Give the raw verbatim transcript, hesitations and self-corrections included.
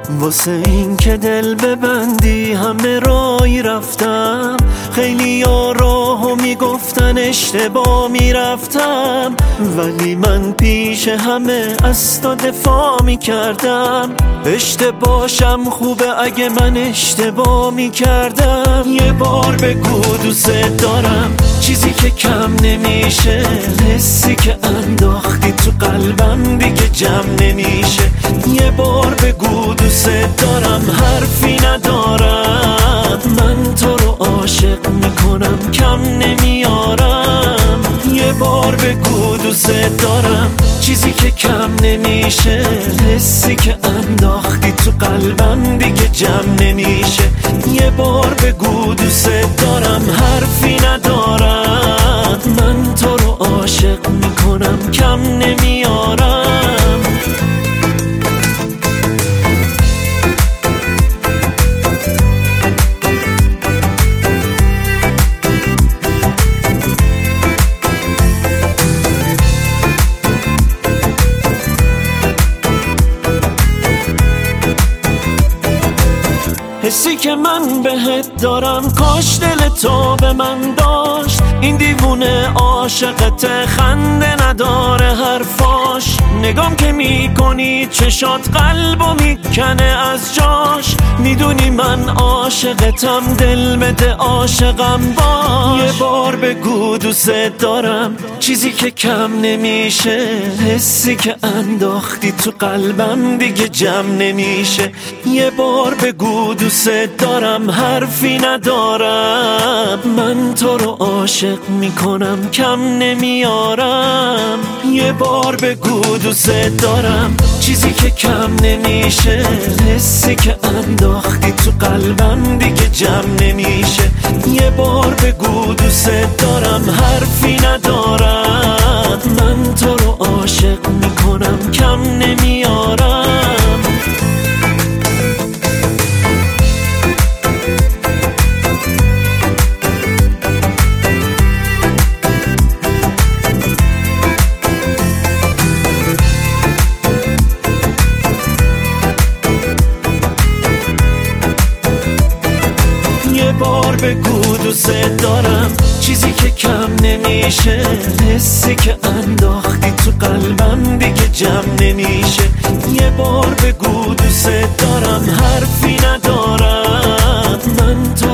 واسه این که دل ببندی همه رای رفتم، خیلی ها راهو میگفتن اشتباه میرفتم، ولی من پیش همه از تو دفاع میکردم. اشتباهشم خوبه اگه من اشتباه میکردم. یه بار بگو دوست دارم، چیزی که کم نمیشه، حسی که انداختی تو قلبم دیگه جمع نمیشه. یه بار بگو دوست دارم، حرفی ندارم، من تو رو عاشق میکنم کم نمیارم. یه بار بگو دوست دارم، چیزی که کم نمیشه، حسی که انداختی تو قلبم دیگه جمع نمیشه. یه بار بگو دوست دارم، حرفی ندارم، من تو رو عاشق میکنم کم نمیارم. حسی که من بهت دارم کاش دل تو به من داشت. این دیوونه عاشقت، خنده نداره حرفاش. نگام که میکنی چشات قلبو میکنه از جاش. میدونی من عاشقتم، دل بده عاشقم باش. یه بار بگو دوست دارم، چیزی که کم نمیشه، حسی که انداختی تو قلبم دیگه جمع نمیشه. یه بار بگو دوست دارم، حرفی ندارم، من تو رو عاشق میکنم کم نمیارم. یه بار بگو دوست دارم، چیزی که کم نمیشه، حسی که انداختی تو قلبم دیگه جمع نمیشه. یه بار بگو دوست دارم، حرفی ندارم، من تو رو عاشق میکنم کم نمیارم. یه بار بگو دوست دارم، چیزی که کم نمیشه، حسی که انداختی تو قلبم دیگه جمع نمیشه. یه بار بگو دوست دارم، حرفی ندارم، من تو